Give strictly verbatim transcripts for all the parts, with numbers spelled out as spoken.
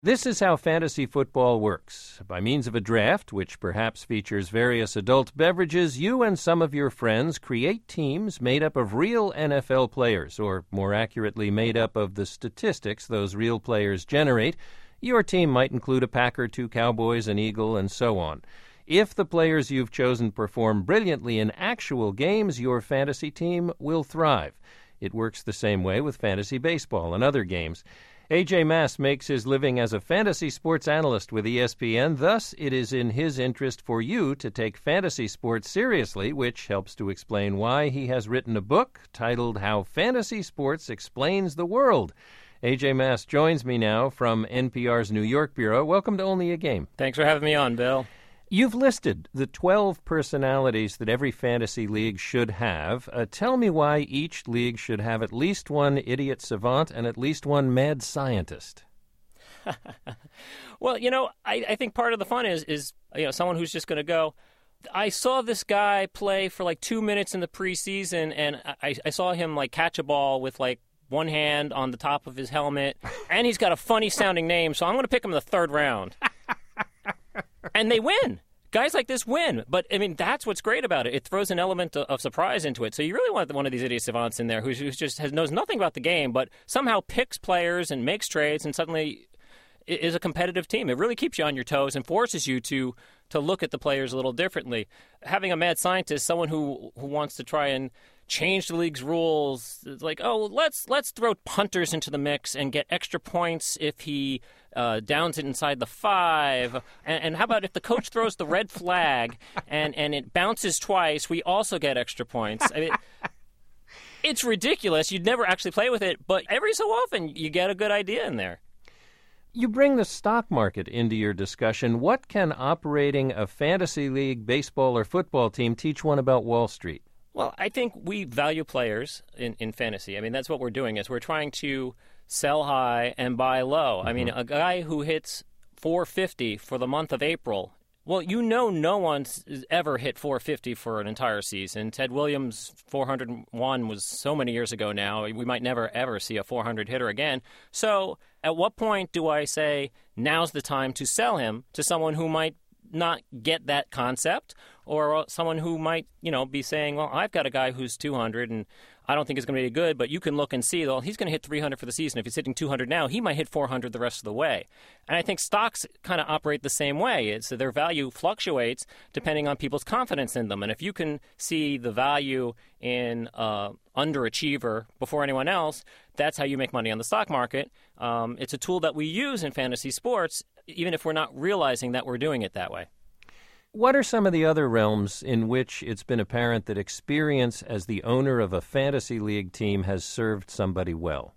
This is how fantasy football works. By means of a draft, which perhaps features various adult beverages, you and some of your friends create teams made up of real N F L players, or more accurately, made up of the statistics those real players generate. Your team might include a Packer, two Cowboys, an Eagle, and so on. If the players you've chosen perform brilliantly in actual games, your fantasy team will thrive. It works the same way with fantasy baseball and other games. A J. Mass makes his living as a fantasy sports analyst with E S P N. Thus, it is in his interest for you to take fantasy sports seriously, which helps to explain why he has written a book titled How Fantasy Sports Explains the World. A J. Mass joins me now from N P R's New York bureau. Welcome to Only a Game. Thanks for having me on, Bill. You've listed the twelve personalities that every fantasy league should have. Uh, tell me why each league should have at least one idiot savant and at least one mad scientist. Well, you know, I, I think part of the fun is, is you know, someone who's just going to go, I saw this guy play for like two minutes in the preseason, and I, I saw him like catch a ball with like one hand on the top of his helmet, and he's got a funny-sounding name, so I'm going to pick him in the third round. And they win. Guys like this win. But, I mean, that's what's great about it. It throws an element of, of surprise into it. So you really want one of these idiot savants in there who's, who's just has, knows nothing about the game, but somehow picks players and makes trades and suddenly is a competitive team. It really keeps you on your toes and forces you to to look at the players a little differently. Having a mad scientist, someone who, who wants to try and change the league's rules, like, oh, let's let's throw punters into the mix and get extra points if he uh, downs it inside the five. And, and how about if the coach throws the red flag and, and it bounces twice, we also get extra points. I mean, it's ridiculous. You'd never actually play with it, but every so often you get a good idea in there. You bring the stock market into your discussion. What can operating a fantasy league, baseball, or football team teach one about Wall Street? Well, I think we value players in, in fantasy. I mean, that's what we're doing is we're trying to sell high and buy low. Mm-hmm. I mean, a guy who hits four fifty for the month of April, well, you know no one's ever hit four fifty for an entire season. Ted Williams' four hundred one was so many years ago now. We might never, ever see a four hundred hitter again. So at what point do I say now's the time to sell him to someone who might not get that concept, or someone who might, you know, be saying, well, I've got a guy who's two hundred and I don't think it's going to be good, but you can look and see, well, he's going to hit three hundred for the season. If he's hitting two hundred now, he might hit four hundred the rest of the way. And I think stocks kind of operate the same way. It's that their value fluctuates depending on people's confidence in them. And if you can see the value in uh, underachiever before anyone else, that's how you make money on the stock market. Um, it's a tool that we use in fantasy sports, even if we're not realizing that we're doing it that way. What are some of the other realms in which it's been apparent that experience as the owner of a fantasy league team has served somebody well?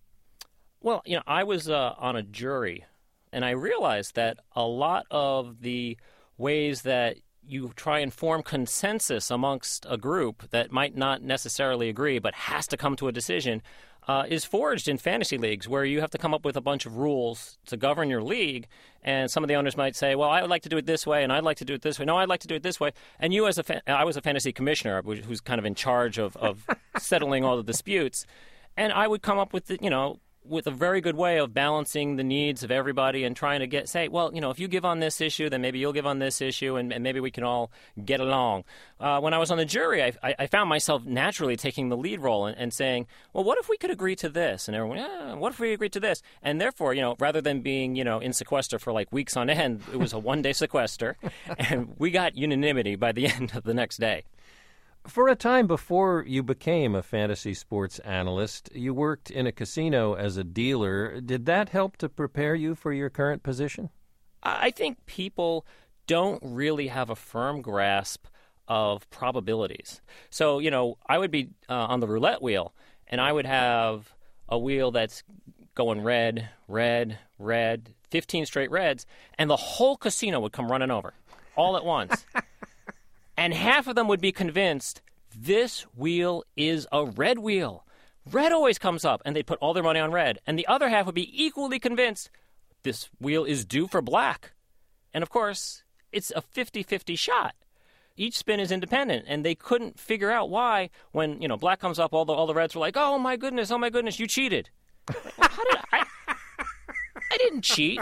Well, you know, I was uh, on a jury, and I realized that a lot of the ways that you try and form consensus amongst a group that might not necessarily agree but has to come to a decision Uh, is forged in fantasy leagues, where you have to come up with a bunch of rules to govern your league, and some of the owners might say, well, I would like to do it this way, and I'd like to do it this way. No, I'd like to do it this way. And you as a fa- I was a fantasy commissioner who's kind of in charge of, of settling all the disputes, and I would come up with, the, you know, with a very good way of balancing the needs of everybody and trying to get, say, well, you know, if you give on this issue, then maybe you'll give on this issue, and, and maybe we can all get along. Uh, when I was on the jury, I, I, I found myself naturally taking the lead role and, and saying, well, what if we could agree to this? And everyone, yeah, what if we agreed to this? And therefore, you know, rather than being, you know, in sequester for like weeks on end, it was a one-day sequester, and we got unanimity by the end of the next day. For a time before you became a fantasy sports analyst, you worked in a casino as a dealer. Did that help to prepare you for your current position? I think people don't really have a firm grasp of probabilities. So, you know, I would be uh, on the roulette wheel, and I would have a wheel that's going red, red, red, fifteen straight reds, and the whole casino would come running over all at once. And half of them would be convinced this wheel is a red wheel. Red always comes up, and they'd put all their money on red. And the other half would be equally convinced this wheel is due for black. And, of course, it's a fifty-fifty shot. Each spin is independent, and they couldn't figure out why when, you know, black comes up, all the all the reds were like, oh, my goodness, oh, my goodness, you cheated. Well, how did I... I didn't cheat.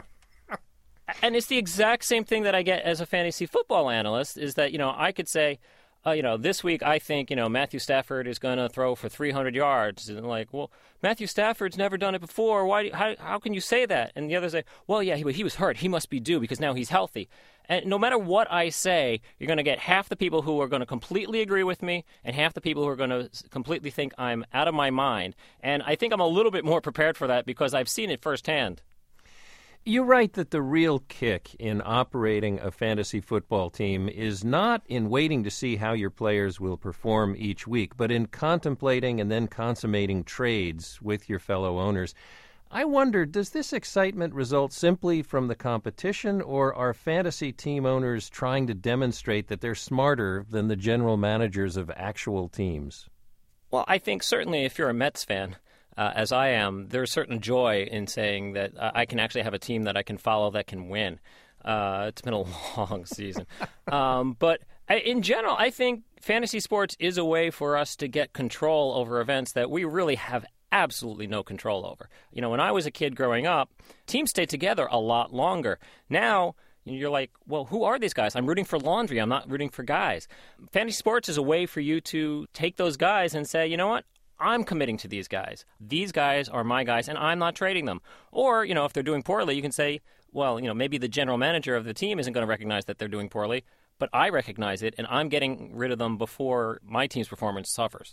And it's the exact same thing that I get as a fantasy football analyst is that, you know, I could say, uh, you know, this week I think, you know, Matthew Stafford is going to throw for three hundred yards. And like, well, Matthew Stafford's never done it before. Why? Do, how, how can you say that? And the others say, well, yeah, he, he was hurt. He must be due because now he's healthy. And no matter what I say, you're going to get half the people who are going to completely agree with me and half the people who are going to completely think I'm out of my mind. And I think I'm a little bit more prepared for that because I've seen it firsthand. You write that the real kick in operating a fantasy football team is not in waiting to see how your players will perform each week, but in contemplating and then consummating trades with your fellow owners. I wonder, does this excitement result simply from the competition, or are fantasy team owners trying to demonstrate that they're smarter than the general managers of actual teams? Well, I think certainly if you're a Mets fan, Uh, as I am, there's certain joy in saying that uh, I can actually have a team that I can follow that can win. Uh, it's been a long season. Um, but I, in general, I think fantasy sports is a way for us to get control over events that we really have absolutely no control over. You know, when I was a kid growing up, teams stayed together a lot longer. Now, you're like, well, who are these guys? I'm rooting for laundry. I'm not rooting for guys. Fantasy sports is a way for you to take those guys and say, you know what? I'm committing to these guys. These guys are my guys, and I'm not trading them. Or, you know, if they're doing poorly, you can say, well, you know, maybe the general manager of the team isn't going to recognize that they're doing poorly, but I recognize it, and I'm getting rid of them before my team's performance suffers.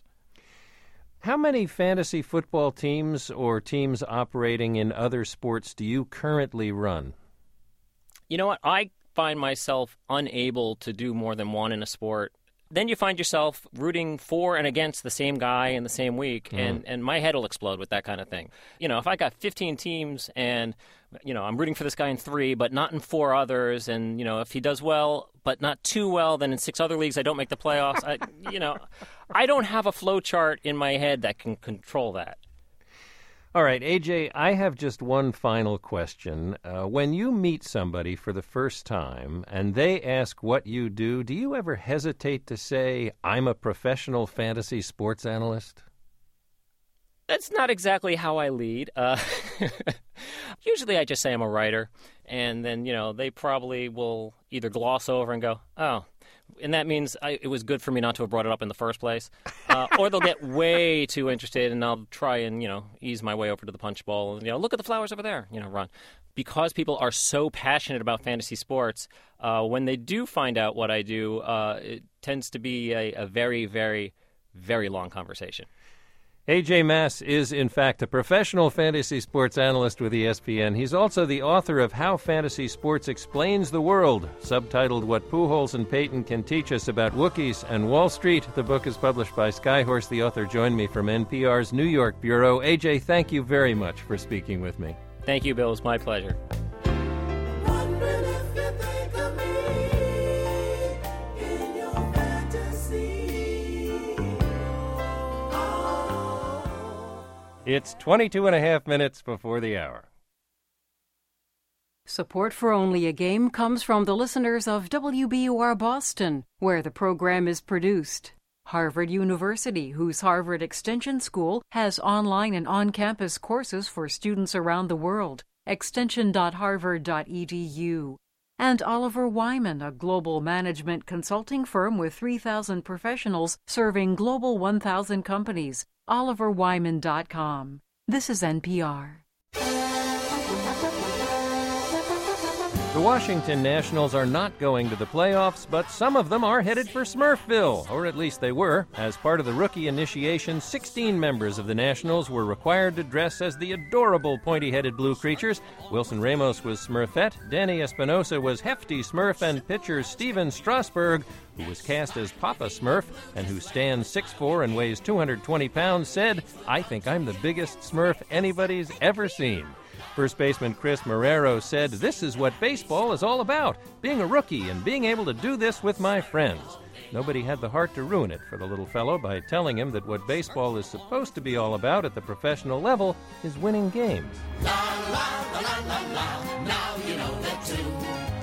How many fantasy football teams or teams operating in other sports do you currently run? You know what? I find myself unable to do more than one in a sport. Then you find yourself rooting for and against the same guy in the same week, mm. and, and my head will explode with that kind of thing. You know, if I got fifteen teams and, you know, I'm rooting for this guy in three, but not in four others, and, you know, if he does well, but not too well, then in six other leagues I don't make the playoffs. I, you know, I don't have a flow chart in my head that can control that. All right, A J, I have just one final question. Uh, when you meet somebody for the first time and they ask what you do, do you ever hesitate to say, I'm a professional fantasy sports analyst? That's not exactly how I lead. Uh, usually I just say I'm a writer, and then, you know, they probably will either gloss over and go, oh, and that means I, it was good for me not to have brought it up in the first place. Uh, or they'll get way too interested, and I'll try and, you know, ease my way over to the punch bowl. And, you know, look at the flowers over there, you know, run. Because people are so passionate about fantasy sports, uh, when they do find out what I do, uh, it tends to be a, a very, very, very long conversation. A J Mass is, in fact, a professional fantasy sports analyst with E S P N. He's also the author of How Fantasy Sports Explains the World, subtitled What Pujols and Peyton Can Teach Us About Wookiees and Wall Street. The book is published by Skyhorse. The author joined me from N P R's New York bureau. A J, thank you very much for speaking with me. Thank you, Bill. It's my pleasure. It's twenty-two and a half minutes before the hour. Support for Only a Game comes from the listeners of W B U R Boston, where the program is produced. Harvard University, whose Harvard Extension School has online and on-campus courses for students around the world. extension dot harvard dot e d u. And Oliver Wyman, a global management consulting firm with three thousand professionals serving global one thousand companies. oliver wyman dot com. This is N P R. The Washington Nationals are not going to the playoffs, but some of them are headed for Smurfville, or at least they were. As part of the rookie initiation, sixteen members of the Nationals were required to dress as the adorable pointy-headed blue creatures. Wilson Ramos was Smurfette, Danny Espinosa was Hefty Smurf, and pitcher Steven Strasburg, who was cast as Papa Smurf and who stands six foot four and weighs two hundred twenty pounds, said, "I think I'm the biggest Smurf anybody's ever seen." First baseman Chris Marrero said, "This is what baseball is all about, being a rookie and being able to do this with my friends." Nobody had the heart to ruin it for the little fellow by telling him that what baseball is supposed to be all about at the professional level is winning games. La, la, la, la, la, la. Now you know that too.